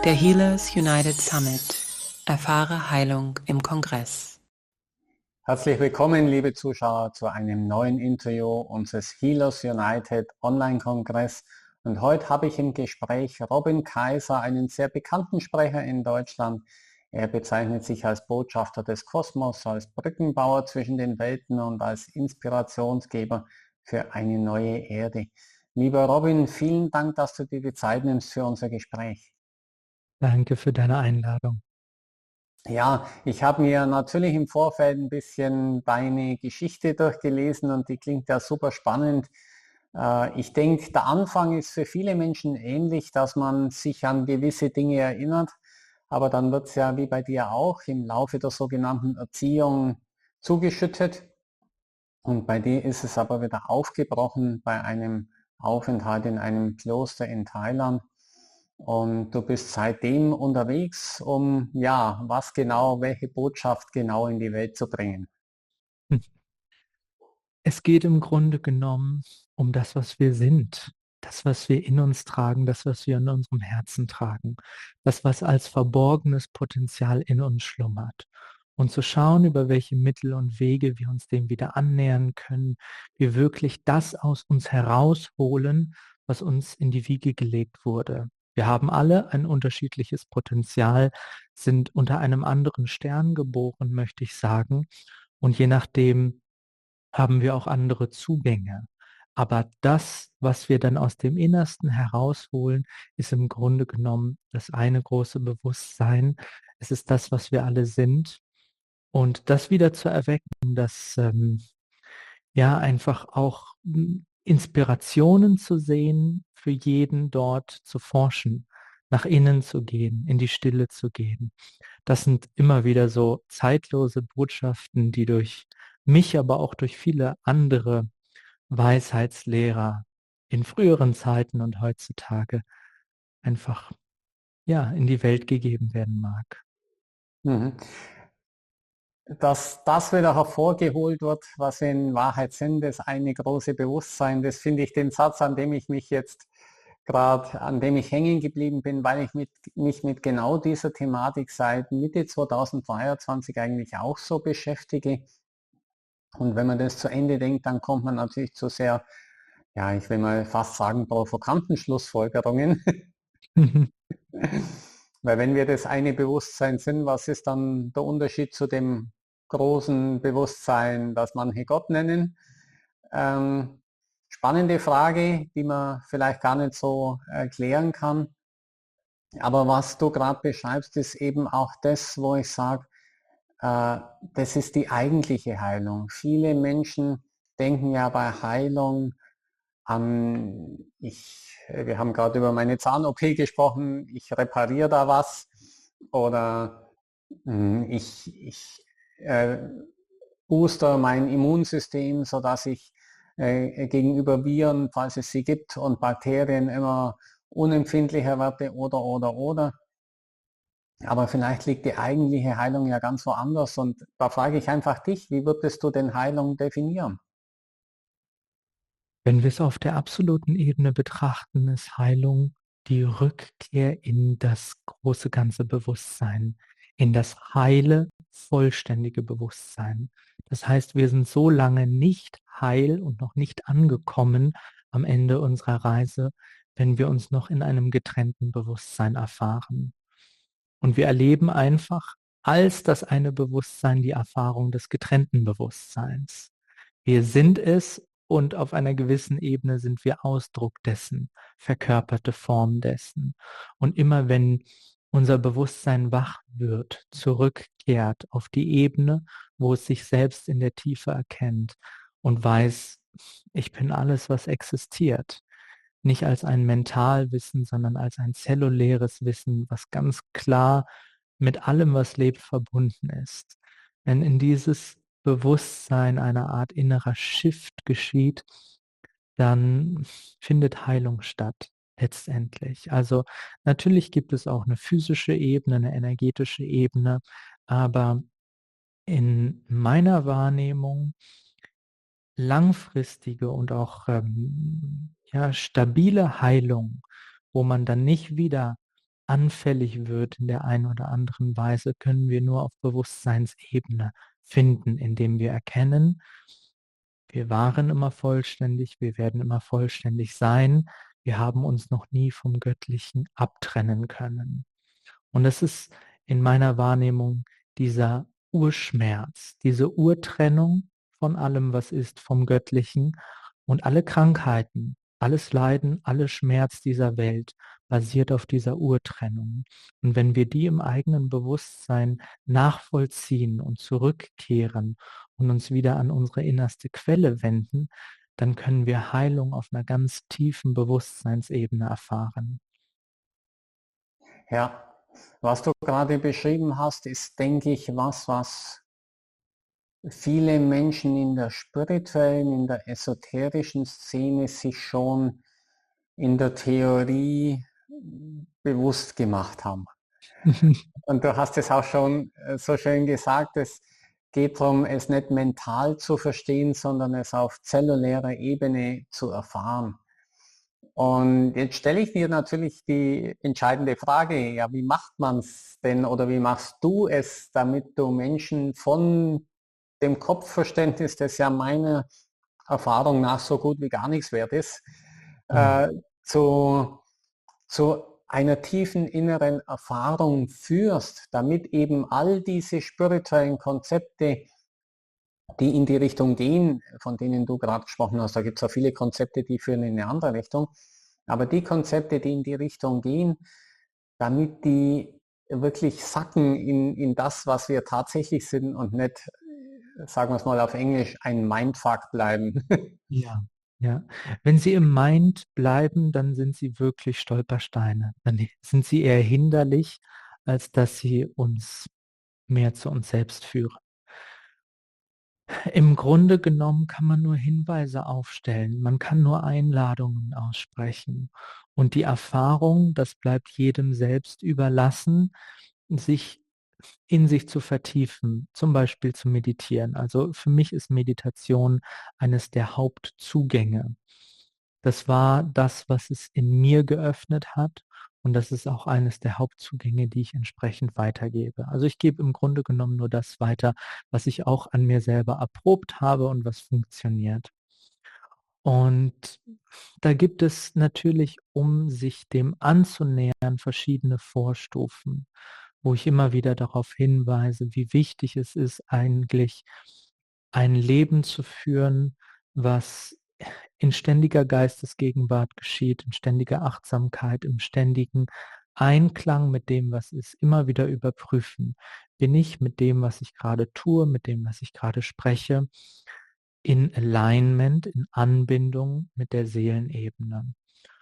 Der Healers United Summit. Erfahre Heilung im Kongress. Herzlich willkommen, liebe Zuschauer, zu einem neuen Interview unseres Healers United Online-Kongress. Und heute habe ich im Gespräch Robin Kaiser, einen sehr bekannten Sprecher in Deutschland. Er bezeichnet sich als Botschafter des Kosmos, als Brückenbauer zwischen den Welten und als Inspirationsgeber für eine neue Erde. Lieber Robin, vielen Dank, dass du dir die Zeit nimmst für unser Gespräch. Danke für deine Einladung. Ja, ich habe mir natürlich im Vorfeld ein bisschen deine Geschichte durchgelesen und die klingt ja super spannend. Ich denke, der Anfang ist für viele Menschen ähnlich, dass man sich an gewisse Dinge erinnert, aber dann wird es ja wie bei dir auch im Laufe der sogenannten Erziehung zugeschüttet und bei dir ist es aber wieder aufgebrochen bei einem Aufenthalt in einem Kloster in Thailand. Und du bist seitdem unterwegs, um ja, was genau, welche Botschaft genau in die Welt zu bringen. Es geht im Grunde genommen um das, was wir sind, das, was wir in uns tragen, das, was wir in unserem Herzen tragen, das, was als verborgenes Potenzial in uns schlummert. Und zu schauen, über welche Mittel und Wege wir uns dem wieder annähern können, wir wirklich das aus uns herausholen, was uns in die Wiege gelegt wurde. Wir haben alle ein unterschiedliches Potenzial, sind unter einem anderen Stern geboren, möchte ich sagen. Und je nachdem haben wir auch andere Zugänge. Aber das, was wir dann aus dem Innersten herausholen, ist im Grunde genommen das eine große Bewusstsein. Es ist das, was wir alle sind. Und das wieder zu erwecken, das ja einfach auch Inspirationen zu sehen, für jeden dort zu forschen, nach innen zu gehen, in die Stille zu gehen. Das sind immer wieder so zeitlose Botschaften, die durch mich, aber auch durch viele andere Weisheitslehrer in früheren Zeiten und heutzutage einfach ja in die Welt gegeben werden mag. Mhm. Dass das wieder hervorgeholt wird, was wir in Wahrheit sind, das eine große Bewusstsein, das finde ich den Satz, an dem ich mich jetzt gerade, an dem ich hängen geblieben bin, weil ich mich mit genau dieser Thematik seit Mitte 2023 eigentlich auch so beschäftige. Und wenn man das zu Ende denkt, dann kommt man natürlich zu sehr, ja, ich will mal fast sagen, provokanten Schlussfolgerungen. Weil wenn wir das eine Bewusstsein sind, was ist dann der Unterschied zu dem großen Bewusstsein, das manche Gott nennen? Ähm, Spannende Frage, die man vielleicht gar nicht so erklären kann. Aber was du gerade beschreibst, ist eben auch das, wo ich sage, das ist die eigentliche Heilung. Viele Menschen denken ja bei Heilung wir haben gerade über meine Zahn-OP gesprochen, ich repariere da was oder ich booster mein Immunsystem, sodass ich gegenüber Viren, falls es sie gibt, und Bakterien immer unempfindlicher werde oder. Aber vielleicht liegt die eigentliche Heilung ja ganz woanders und da frage ich einfach dich, wie würdest du denn Heilung definieren? Wenn wir es auf der absoluten Ebene betrachten, ist Heilung die Rückkehr in das große ganze Bewusstsein, in das heile, vollständige Bewusstsein. Das heißt, wir sind so lange nicht heil und noch nicht angekommen am Ende unserer Reise, wenn wir uns noch in einem getrennten Bewusstsein erfahren. Und wir erleben einfach als das eine Bewusstsein die Erfahrung des getrennten Bewusstseins. Wir sind es und auf einer gewissen Ebene sind wir Ausdruck dessen, verkörperte Form dessen. Und immer wenn unser Bewusstsein wach wird, zurückkehrt auf die Ebene, wo es sich selbst in der Tiefe erkennt und weiß, ich bin alles, was existiert, nicht als ein Mentalwissen, sondern als ein zelluläres Wissen, was ganz klar mit allem, was lebt, verbunden ist. Wenn in dieses Bewusstsein eine Art innerer Shift geschieht, dann findet Heilung statt, letztendlich. Also natürlich gibt es auch eine physische Ebene, eine energetische Ebene, aber in meiner Wahrnehmung langfristige und auch ja, stabile Heilung, wo man dann nicht wieder anfällig wird in der einen oder anderen Weise, können wir nur auf Bewusstseinsebene finden, indem wir erkennen, wir waren immer vollständig, wir werden immer vollständig sein, wir haben uns noch nie vom Göttlichen abtrennen können. Und das ist in meiner Wahrnehmung dieser Urschmerz, diese Urtrennung von allem, was ist, vom Göttlichen, und alle Krankheiten, alles Leiden, alles Schmerz dieser Welt basiert auf dieser Urtrennung. Und wenn wir die im eigenen Bewusstsein nachvollziehen und zurückkehren und uns wieder an unsere innerste Quelle wenden, dann können wir Heilung auf einer ganz tiefen Bewusstseinsebene erfahren. Ja, was du gerade beschrieben hast, ist, denke ich, was viele Menschen in der spirituellen, in der esoterischen Szene sich schon in der Theorie bewusst gemacht haben. Und du hast es auch schon so schön gesagt, es geht darum, es nicht mental zu verstehen, sondern es auf zellulärer Ebene zu erfahren. Und jetzt stelle ich dir natürlich die entscheidende Frage, ja, wie macht man es denn oder wie machst du es, damit du Menschen von dem Kopfverständnis, das ja meiner Erfahrung nach so gut wie gar nichts wert ist, äh, zu, zu einer tiefen inneren Erfahrung führst, damit eben all diese spirituellen Konzepte, die in die Richtung gehen, von denen du gerade gesprochen hast, da gibt es ja viele Konzepte, die führen in eine andere Richtung, aber die Konzepte, die in die Richtung gehen, damit die wirklich sacken in das, was wir tatsächlich sind und nicht, sagen wir es mal auf Englisch, ein Mindfuck bleiben. Ja, ja. Wenn sie im Mind bleiben, dann sind sie wirklich Stolpersteine. Dann sind sie eher hinderlich, als dass sie uns mehr zu uns selbst führen. Im Grunde genommen kann man nur Hinweise aufstellen, man kann nur Einladungen aussprechen. Und die Erfahrung, das bleibt jedem selbst überlassen, sich in sich zu vertiefen, zum Beispiel zu meditieren. Also für mich ist Meditation eines der Hauptzugänge. Das war das, was es in mir geöffnet hat, und das ist auch eines der Hauptzugänge, die ich entsprechend weitergebe. Also ich gebe im Grunde genommen nur das weiter, was ich auch an mir selber erprobt habe und was funktioniert. Und da gibt es natürlich, um sich dem anzunähern, verschiedene Vorstufen, wo ich immer wieder darauf hinweise, wie wichtig es ist, eigentlich ein Leben zu führen, was in ständiger Geistesgegenwart geschieht, in ständiger Achtsamkeit, im ständigen Einklang mit dem, was ist, immer wieder überprüfen. Bin ich mit dem, was ich gerade tue, mit dem, was ich gerade spreche, in Alignment, in Anbindung mit der Seelenebene?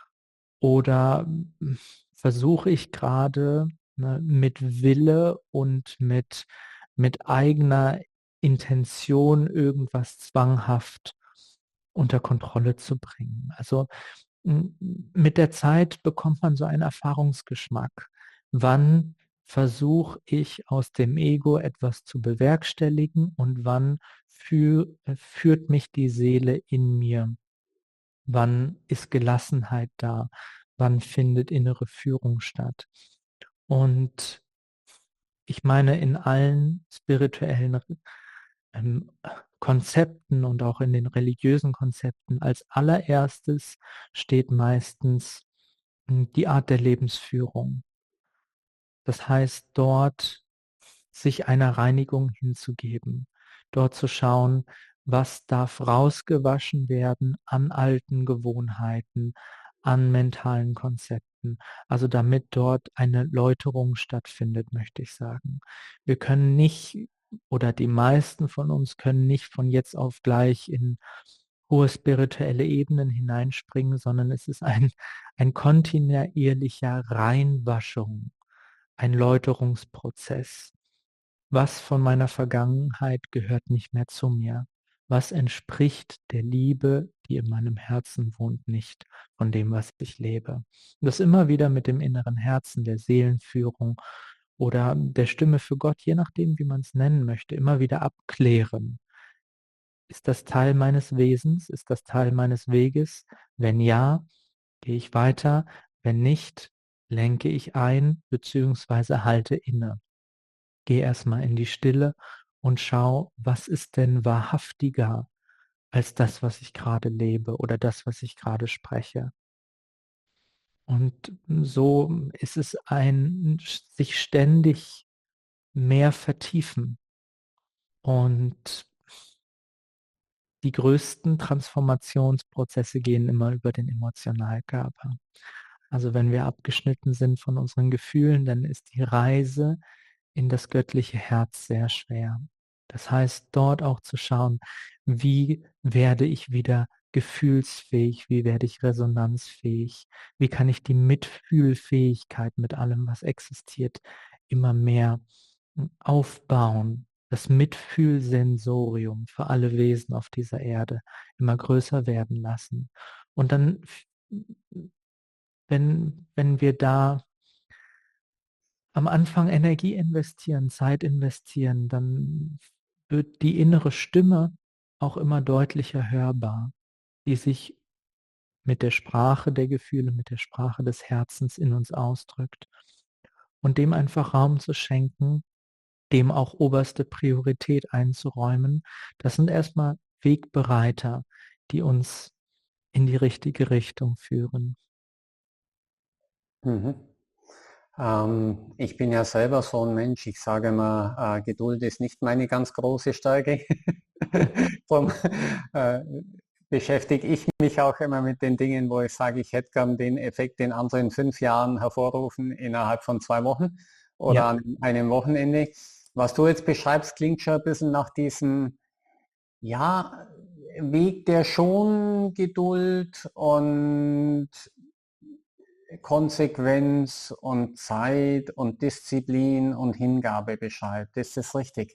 Oder versuche ich gerade, ne, mit Wille und mit eigener Intention irgendwas zwanghaft unter Kontrolle zu bringen? Also mit der Zeit bekommt man so einen Erfahrungsgeschmack. Wann versuche ich aus dem Ego etwas zu bewerkstelligen und wann führt mich die Seele in mir? Wann ist Gelassenheit da? Wann findet innere Führung statt? Und ich meine, in allen spirituellen ähm, Konzepten und auch in den religiösen Konzepten als allererstes steht meistens die Art der Lebensführung. Das heißt, dort sich einer Reinigung hinzugeben, dort zu schauen, was darf rausgewaschen werden an alten Gewohnheiten, an mentalen Konzepten, also damit dort eine Läuterung stattfindet, möchte ich sagen. Wir können nicht, oder die meisten von uns können nicht von jetzt auf gleich in hohe spirituelle Ebenen hineinspringen, sondern es ist ein kontinuierlicher Reinwaschung, ein Läuterungsprozess. Was von meiner Vergangenheit gehört nicht mehr zu mir? Was entspricht der Liebe, die in meinem Herzen wohnt, nicht von dem, was ich lebe? Und das immer wieder mit dem inneren Herzen, der Seelenführung oder der Stimme für Gott, je nachdem, wie man es nennen möchte, immer wieder abklären. Ist das Teil meines Wesens? Ist das Teil meines Weges? Wenn ja, gehe ich weiter. Wenn nicht, lenke ich ein bzw. halte inne. Geh erstmal in die Stille und schau, was ist denn wahrhaftiger als das, was ich gerade lebe oder das, was ich gerade spreche. Und so ist es ein sich ständig mehr vertiefen. Und die größten Transformationsprozesse gehen immer über den Emotionalkörper. Also wenn wir abgeschnitten sind von unseren Gefühlen, dann ist die Reise in das göttliche Herz sehr schwer. Das heißt, dort auch zu schauen, wie werde ich wieder gefühlsfähig, wie werde ich resonanzfähig, wie kann ich die Mitfühlfähigkeit mit allem, was existiert, immer mehr aufbauen, das Mitfühlsensorium für alle Wesen auf dieser Erde immer größer werden lassen. Und dann, wenn wir da am Anfang Energie investieren, Zeit investieren, dann wird die innere Stimme auch immer deutlicher hörbar, die sich mit der Sprache der Gefühle, mit der Sprache des Herzens in uns ausdrückt. Und dem einfach Raum zu schenken, dem auch oberste Priorität einzuräumen, das sind erstmal Wegbereiter, die uns in die richtige Richtung führen. Mhm. Ich bin ja selber so ein Mensch, ich sage immer, Geduld ist nicht meine ganz große Stärke. Darum beschäftige ich mich auch immer mit den Dingen, wo ich sage, ich hätte gern den Effekt, den andere in 5 Jahren hervorrufen, innerhalb von 2 Wochen oder Ja, an einem Wochenende. Was du jetzt beschreibst, klingt schon ein bisschen nach diesem, ja, Weg der Schongeduld und Konsequenz und Zeit und Disziplin und Hingabe beschreibt. Ist das richtig?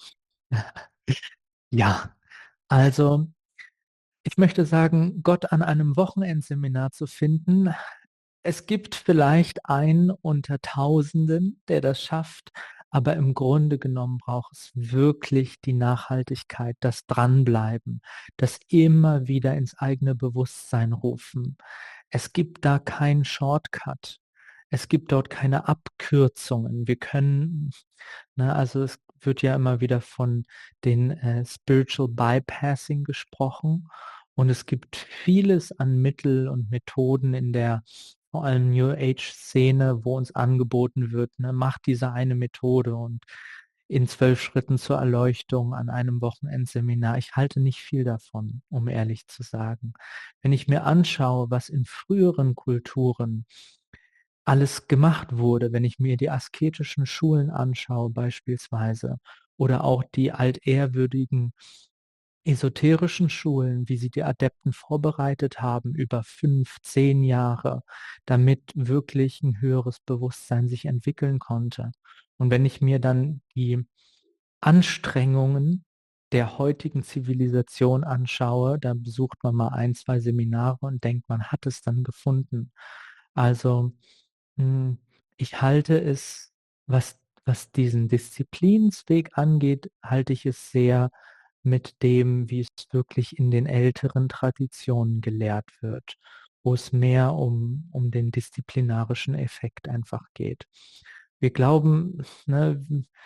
ja. Also ich möchte sagen, Gott an einem Wochenendseminar zu finden, es gibt vielleicht einen unter Tausenden, der das schafft, aber im Grunde genommen braucht es wirklich die Nachhaltigkeit, das Dranbleiben, das immer wieder ins eigene Bewusstsein rufen. Es gibt da keinen Shortcut. Es gibt dort keine Abkürzungen. Wir können, ne, also es wird ja immer wieder von den Spiritual Bypassing gesprochen. Und es gibt vieles an Mittel und Methoden in der vor allem New Age-Szene, wo uns angeboten wird, ne, mach diese eine Methode und in 12 Schritten zur Erleuchtung an einem Wochenendseminar. Ich halte nicht viel davon, um ehrlich zu sagen. Wenn ich mir anschaue, was in früheren Kulturen alles gemacht wurde, wenn ich mir die asketischen Schulen anschaue beispielsweise oder auch die altehrwürdigen esoterischen Schulen, wie sie die Adepten vorbereitet haben über 5, 10 Jahre, damit wirklich ein höheres Bewusstsein sich entwickeln konnte. Und wenn ich mir dann die Anstrengungen der heutigen Zivilisation anschaue, dann besucht man mal 1, 2 Seminare und denkt, man hat es dann gefunden. Also ich halte es, was diesen Disziplinsweg angeht, halte ich es sehr mit dem, wie es wirklich in den älteren Traditionen gelehrt wird, wo es mehr um den disziplinarischen Effekt einfach geht. Wir glauben, ne,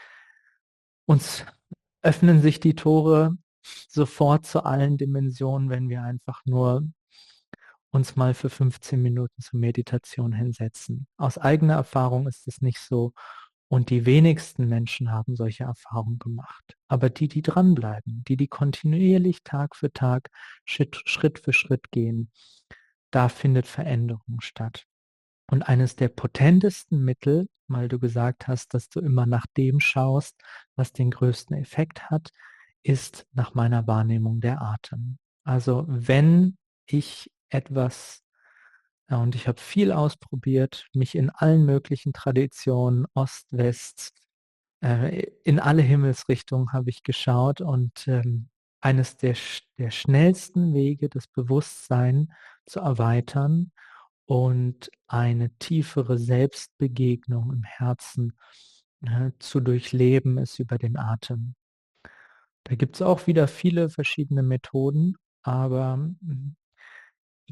uns öffnen sich die Tore sofort zu allen Dimensionen, wenn wir einfach nur uns mal für 15 Minuten zur Meditation hinsetzen. Aus eigener Erfahrung ist es nicht so. Und die wenigsten Menschen haben solche Erfahrungen gemacht. Aber die, die dranbleiben, die kontinuierlich Tag für Tag, Schritt für Schritt gehen, da findet Veränderung statt. Und eines der potentesten Mittel, weil du gesagt hast, dass du immer nach dem schaust, was den größten Effekt hat, ist nach meiner Wahrnehmung der Atem. Also wenn ich etwas, ja, und ich habe viel ausprobiert, mich in allen möglichen Traditionen, Ost, West, in alle Himmelsrichtungen habe ich geschaut und eines der schnellsten Wege, das Bewusstsein zu erweitern und eine tiefere Selbstbegegnung im Herzen zu durchleben, ist über den Atem. Da gibt es auch wieder viele verschiedene Methoden, aber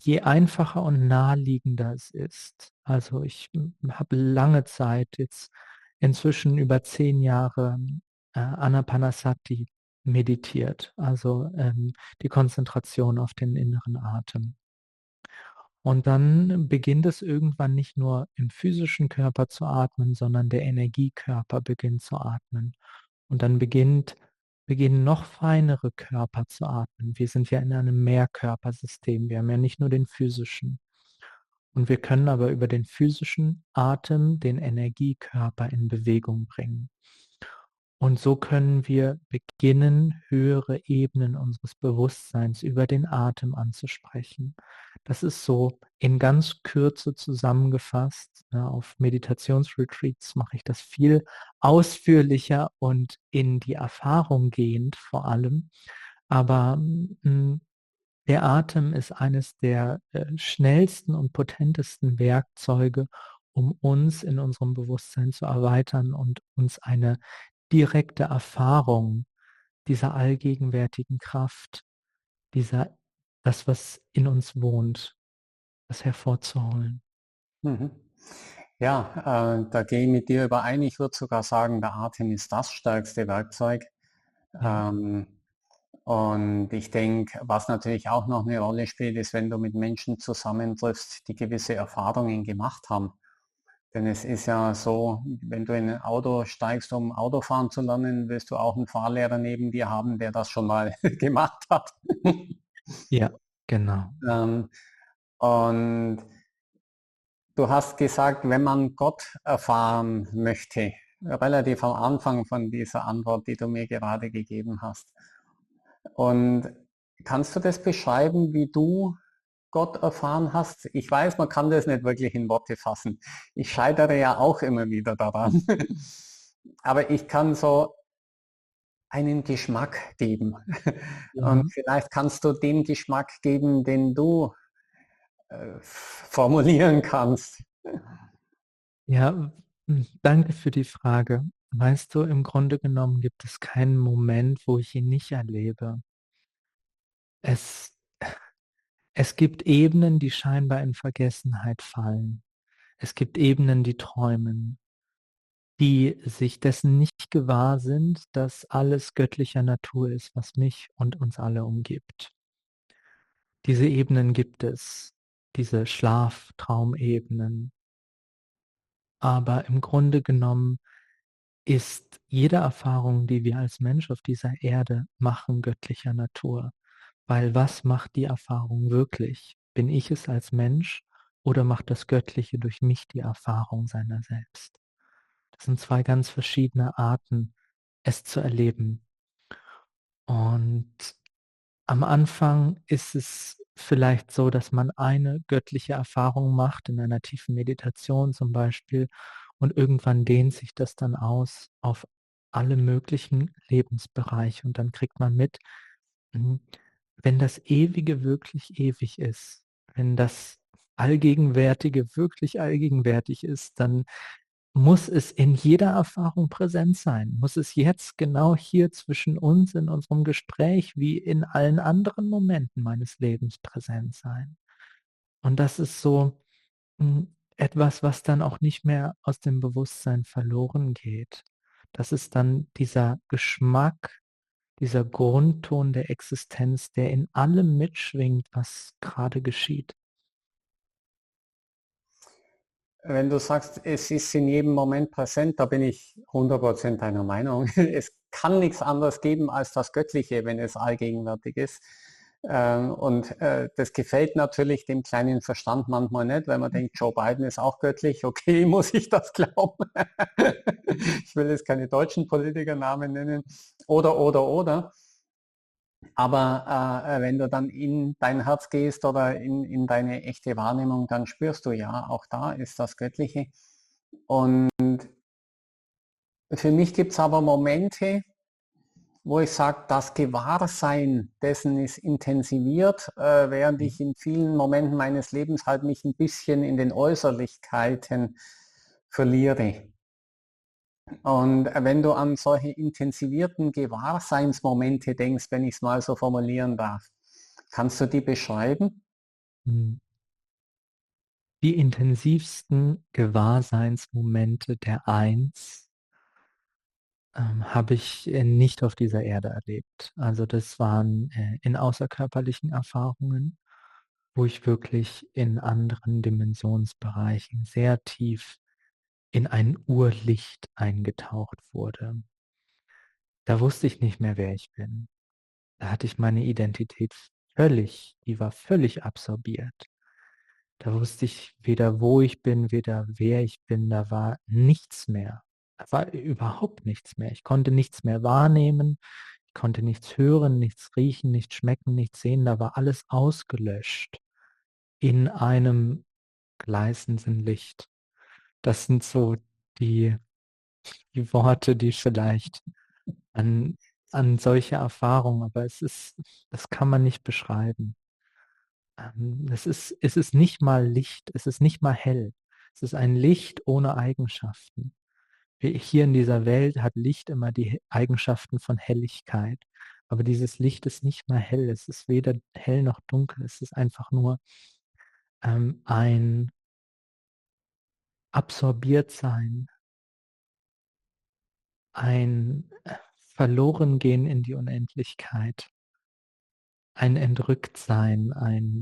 je einfacher und naheliegender es ist. Also ich habe lange Zeit, jetzt inzwischen über 10 Jahre, Anapanasati meditiert, also die Konzentration auf den inneren Atem. Und dann beginnt es irgendwann nicht nur im physischen Körper zu atmen, sondern der Energiekörper beginnt zu atmen. Und dann beginnen noch feinere Körper zu atmen. Wir sind ja in einem Mehrkörpersystem. Wir haben ja nicht nur den physischen. Und wir können aber über den physischen Atem den Energiekörper in Bewegung bringen. Und so können wir beginnen, höhere Ebenen unseres Bewusstseins über den Atem anzusprechen. Das ist so in ganz Kürze zusammengefasst. Auf Meditationsretreats mache ich das viel ausführlicher und in die Erfahrung gehend vor allem. Aber der Atem ist eines der schnellsten und potentesten Werkzeuge, um uns in unserem Bewusstsein zu erweitern und uns eine direkte Erfahrung dieser allgegenwärtigen Kraft, das, was in uns wohnt, das hervorzuholen. Mhm. Ja, da gehe ich mit dir überein. Ich würde sogar sagen, der Atem ist das stärkste Werkzeug. Ja, Und ich denke, was natürlich auch noch eine Rolle spielt, ist, wenn du mit Menschen zusammentriffst, die gewisse Erfahrungen gemacht haben. Denn es ist ja so, wenn du in ein Auto steigst, um Autofahren zu lernen, wirst du auch einen Fahrlehrer neben dir haben, der das schon mal gemacht hat. ja, genau. Ähm, und du hast gesagt, wenn man Gott erfahren möchte, relativ am Anfang von dieser Antwort, die du mir gerade gegeben hast. Und kannst du das beschreiben, wie du Gott erfahren hast? Ich weiß, man kann das nicht wirklich in Worte fassen. Ich scheitere ja auch immer wieder daran. Aber ich kann so einen Geschmack geben. Und Mhm. vielleicht kannst du den Geschmack geben, den du formulieren kannst. Ja, danke für die Frage. Weißt du, im Grunde genommen gibt es keinen Moment, wo ich ihn nicht erlebe. Es, es gibt Ebenen, die scheinbar in Vergessenheit fallen. Es gibt Ebenen, die träumen, die sich dessen nicht gewahr sind, dass alles göttlicher Natur ist, was mich und uns alle umgibt. Diese Ebenen gibt es, diese Schlaf-Traumebenen. Aber im Grunde genommen ist jede Erfahrung, die wir als Mensch auf dieser Erde machen, göttlicher Natur. Weil was macht die Erfahrung wirklich? Bin ich es als Mensch oder macht das Göttliche durch mich die Erfahrung seiner selbst? Das sind zwei ganz verschiedene Arten, es zu erleben. Und am Anfang ist es vielleicht so, dass man eine göttliche Erfahrung macht, in einer tiefen Meditation zum Beispiel, und irgendwann dehnt sich das dann aus auf alle möglichen Lebensbereiche und dann kriegt man mit, mhm, wenn das Ewige wirklich ewig ist, wenn das Allgegenwärtige wirklich allgegenwärtig ist, dann muss es in jeder Erfahrung präsent sein? Muss es jetzt genau hier zwischen uns in unserem Gespräch wie in allen anderen Momenten meines Lebens präsent sein? Und das ist so etwas, was dann auch nicht mehr aus dem Bewusstsein verloren geht. Das ist dann dieser Geschmack, dieser Grundton der Existenz, der in allem mitschwingt, was gerade geschieht. Wenn du sagst, es ist in jedem Moment präsent, da bin ich 100% deiner Meinung. Es kann nichts anderes geben als das Göttliche, wenn es allgegenwärtig ist. Und das gefällt natürlich dem kleinen Verstand manchmal nicht, weil man denkt, Joe Biden ist auch göttlich. Okay, muss ich das glauben? Ich will jetzt keine deutschen Politikernamen nennen. Oder. Aber wenn du dann in dein Herz gehst oder in deine echte Wahrnehmung, dann spürst du ja, auch da ist das Göttliche. Und für mich gibt es aber Momente, wo ich sage, das Gewahrsein dessen ist intensiviert, während ich in vielen Momenten meines Lebens halt mich ein bisschen in den Äußerlichkeiten verliere. Und wenn du an solche intensivierten Gewahrseinsmomente denkst, wenn ich es mal so formulieren darf, kannst du die beschreiben? Hm. Die intensivsten Gewahrseinsmomente der Eins habe ich nicht auf dieser Erde erlebt. Also das waren in außerkörperlichen Erfahrungen, wo ich wirklich in anderen Dimensionsbereichen sehr tief in ein Urlicht eingetaucht wurde. Da wusste ich nicht mehr, wer ich bin. Da hatte ich meine Identität die war völlig absorbiert. Da wusste ich weder, wo ich bin, weder wer ich bin. Da war nichts mehr. Da war überhaupt nichts mehr. Ich konnte nichts mehr wahrnehmen. Ich konnte nichts hören, nichts riechen, nichts schmecken, nichts sehen. Da war alles ausgelöscht in einem gleißenden Licht. Das sind so die, die Worte, die vielleicht an, an solche Erfahrungen, aber das kann man nicht beschreiben. Es ist nicht mal Licht, es ist nicht mal hell. Es ist ein Licht ohne Eigenschaften. Hier in dieser Welt hat Licht immer die Eigenschaften von Helligkeit. Aber dieses Licht ist nicht mal hell. Es ist weder hell noch dunkel. Es ist einfach nur ein Absorbiertsein, ein Verlorengehen in die Unendlichkeit, ein Entrücktsein,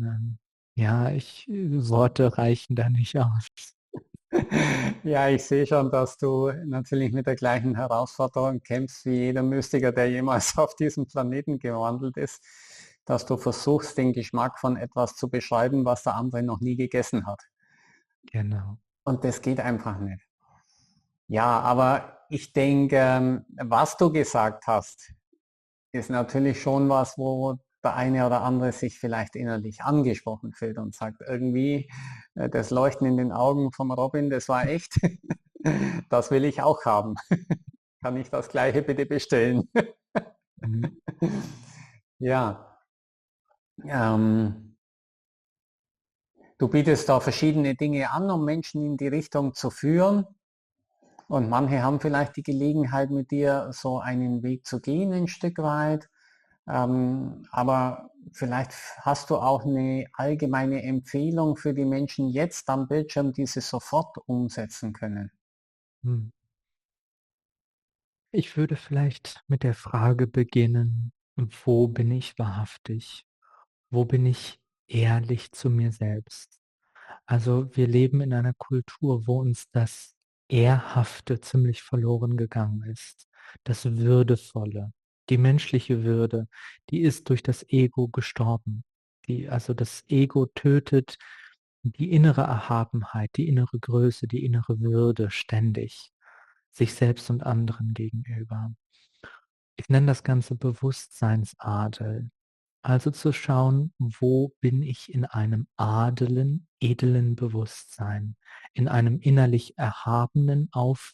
Worte reichen da nicht aus. Ja, ich sehe schon, dass du natürlich mit der gleichen Herausforderung kämpfst wie jeder Mystiker, der jemals auf diesem Planeten gewandelt ist, dass du versuchst, den Geschmack von etwas zu beschreiben, was der andere noch nie gegessen hat. Genau. Und das geht einfach nicht. Ja, aber ich denke, was du gesagt hast, ist natürlich schon was, wo der eine oder andere sich vielleicht innerlich angesprochen fühlt und sagt, irgendwie das Leuchten in den Augen vom Robin, das war echt, das will ich auch haben. Kann ich das gleiche bitte bestellen? Mhm. Ja, du bietest da verschiedene Dinge an, um Menschen in die Richtung zu führen. Und manche haben vielleicht die Gelegenheit, mit dir so einen Weg zu gehen, ein Stück weit. Aber vielleicht hast du auch eine allgemeine Empfehlung für die Menschen jetzt am Bildschirm, die sie sofort umsetzen können. Hm. Ich würde vielleicht mit der Frage beginnen, wo bin ich wahrhaftig? Wo bin ich ehrlich zu mir selbst? Also wir leben in einer Kultur, wo uns das Ehrhafte ziemlich verloren gegangen ist. Das Würdevolle, die menschliche Würde, die ist durch das Ego gestorben. Also das Ego tötet die innere Erhabenheit, die innere Größe, die innere Würde ständig, sich selbst und anderen gegenüber. Ich nenne das Ganze Bewusstseinsadel. Also zu schauen, wo bin ich in einem edlen Bewusstsein, in einem innerlich erhabenen,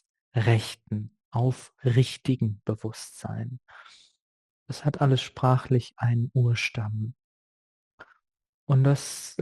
aufrichtigen Bewusstsein. Das hat alles sprachlich einen Urstamm. Und das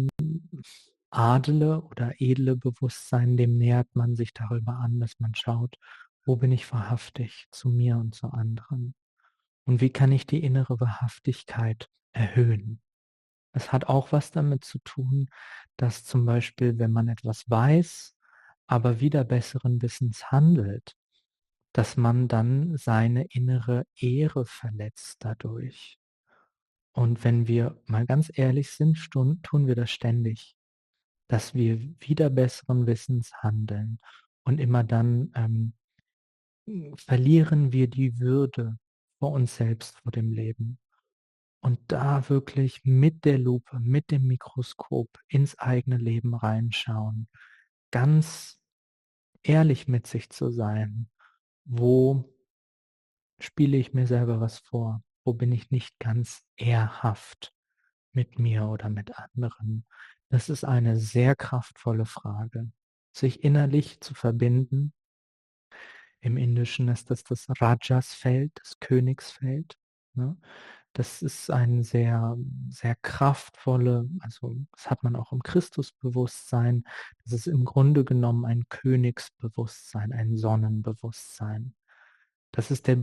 adle oder edle Bewusstsein, dem nähert man sich darüber an, dass man schaut, wo bin ich wahrhaftig zu mir und zu anderen? Und wie kann ich die innere Wahrhaftigkeit erhöhen? Es hat auch was damit zu tun, dass zum Beispiel, wenn man etwas weiß, aber wieder besseren Wissens handelt, dass man dann seine innere Ehre verletzt dadurch. Und wenn wir mal ganz ehrlich sind, tun wir das ständig, dass wir wieder besseren Wissens handeln. Und immer dann verlieren wir die Würde vor uns selbst, vor dem Leben. Und da wirklich mit der Lupe, mit dem Mikroskop ins eigene Leben reinschauen, ganz ehrlich mit sich zu sein. Wo spiele ich mir selber was vor? Wo bin ich nicht ganz ehrhaft mit mir oder mit anderen? Das ist eine sehr kraftvolle Frage. Sich innerlich zu verbinden. Im Indischen ist das Rajas-Feld, das Königsfeld. Ne? Das ist ein sehr kraftvolle, also das hat man auch im Christusbewusstsein. Das ist im Grunde genommen ein Königsbewusstsein, ein Sonnenbewusstsein. Das ist der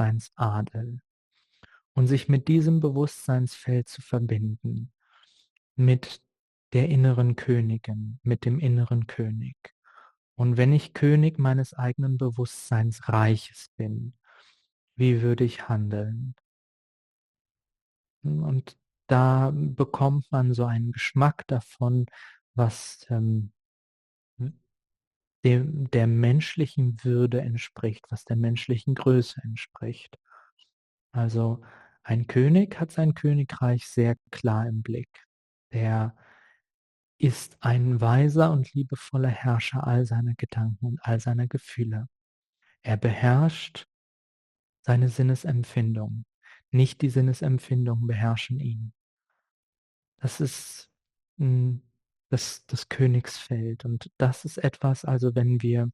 Bewusstseinsadel. Und sich mit diesem Bewusstseinsfeld zu verbinden, mit der inneren Königin, mit dem inneren König. Und wenn ich König meines eigenen Bewusstseinsreiches bin, wie würde ich handeln? Und da bekommt man so einen Geschmack davon, was der menschlichen Würde entspricht, was der menschlichen Größe entspricht. Also ein König hat sein Königreich sehr klar im Blick. Der ist ein weiser und liebevoller Herrscher all seiner Gedanken und all seiner Gefühle. Er beherrscht seine Sinnesempfindungen. Nicht die Sinnesempfindungen beherrschen ihn. Das ist das Königsfeld. Und das ist etwas, also wenn wir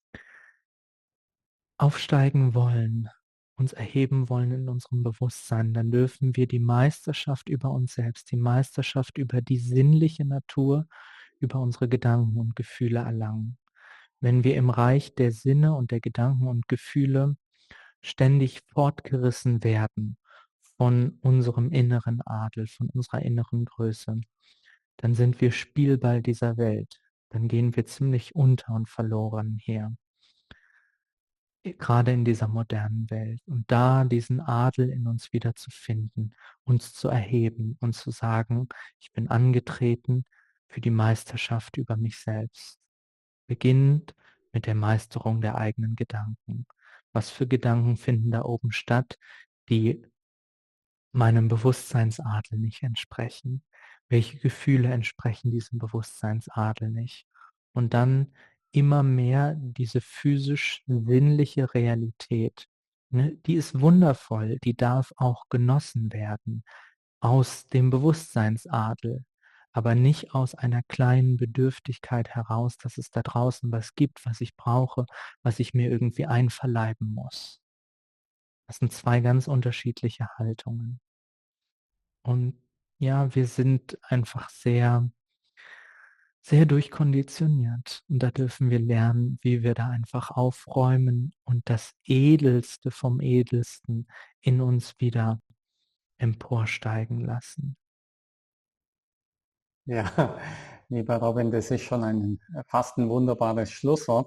aufsteigen wollen, uns erheben wollen in unserem Bewusstsein, dann dürfen wir die Meisterschaft über uns selbst, die Meisterschaft über die sinnliche Natur, über unsere Gedanken und Gefühle erlangen. Wenn wir im Reich der Sinne und der Gedanken und Gefühle ständig fortgerissen werden von unserem inneren Adel, von unserer inneren Größe, dann sind wir Spielball dieser Welt. Dann gehen wir ziemlich unter und verloren her, gerade in dieser modernen Welt. Und da diesen Adel in uns wieder zu finden, uns zu erheben und zu sagen, ich bin angetreten für die Meisterschaft über mich selbst. Beginnt mit der Meisterung der eigenen Gedanken. Was für Gedanken finden da oben statt, die meinem Bewusstseinsadel nicht entsprechen? Welche Gefühle entsprechen diesem Bewusstseinsadel nicht? Und dann immer mehr diese physisch-sinnliche Realität, ne, die ist wundervoll, die darf auch genossen werden aus dem Bewusstseinsadel, aber nicht aus einer kleinen Bedürftigkeit heraus, dass es da draußen was gibt, was ich brauche, was ich mir irgendwie einverleiben muss. Das sind zwei ganz unterschiedliche Haltungen. Und ja, wir sind einfach sehr, sehr durchkonditioniert. Und da dürfen wir lernen, wie wir da einfach aufräumen und das Edelste vom Edelsten in uns wieder emporsteigen lassen. Ja, lieber Robin, das ist schon fast ein wunderbares Schlusswort.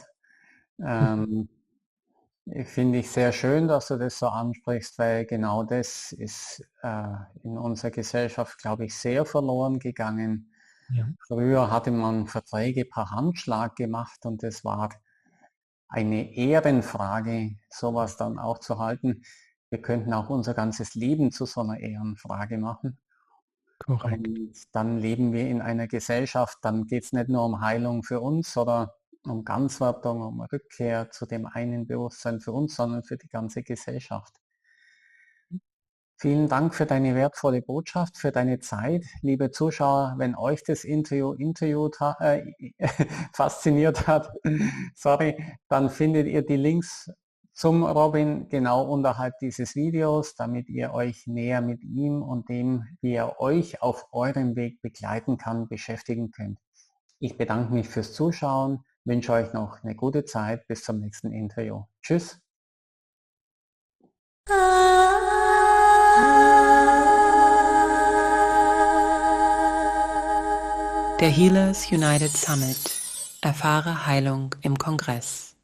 Finde ich sehr schön, dass du das so ansprichst, weil genau das ist in unserer Gesellschaft, glaube ich, sehr verloren gegangen. Ja. Früher hatte man Verträge per Handschlag gemacht und es war eine Ehrenfrage, sowas dann auch zu halten. Wir könnten auch unser ganzes Leben zu so einer Ehrenfrage machen. Korrekt. Und dann leben wir in einer Gesellschaft, dann geht es nicht nur um Heilung für uns oder um Ganzwerdung, um Rückkehr zu dem einen Bewusstsein für uns, sondern für die ganze Gesellschaft. Vielen Dank für deine wertvolle Botschaft, für deine Zeit. Liebe Zuschauer, wenn euch das Interview fasziniert hat, sorry, dann findet ihr die Links zum Robin genau unterhalb dieses Videos, damit ihr euch näher mit ihm und dem, wie er euch auf eurem Weg begleiten kann, beschäftigen könnt. Ich bedanke mich fürs Zuschauen, wünsche euch noch eine gute Zeit, bis zum nächsten Interview. Tschüss. Der Healers United Summit. Erfahre Heilung im Kongress.